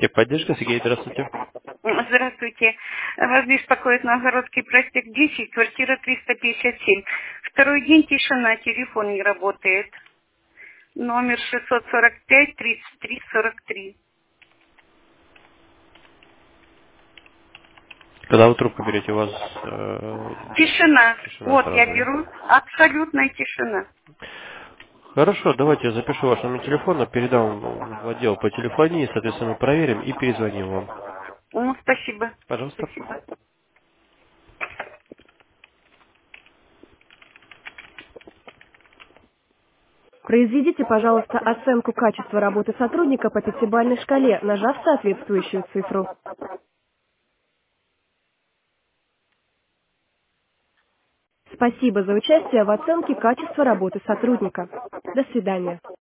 Техподдержка, Сергей, здравствуйте. Здравствуйте. Вас беспокоит Новгородский проспект 10, квартира 357. Второй день тишина, телефон не работает. Номер 645-33-43. Когда вы трубку берете, у вас Тишина. тишина Вот я сразу, да? беру. Абсолютная тишина. Хорошо, давайте я запишу ваш номер телефона, передам в отдел по телефонии, соответственно, мы проверим и перезвоним вам. Ну, спасибо. Пожалуйста. Спасибо. Произведите, пожалуйста, оценку качества работы сотрудника по пятибалльной шкале, нажав соответствующую цифру. Спасибо за участие в оценке качества работы сотрудника. До свидания.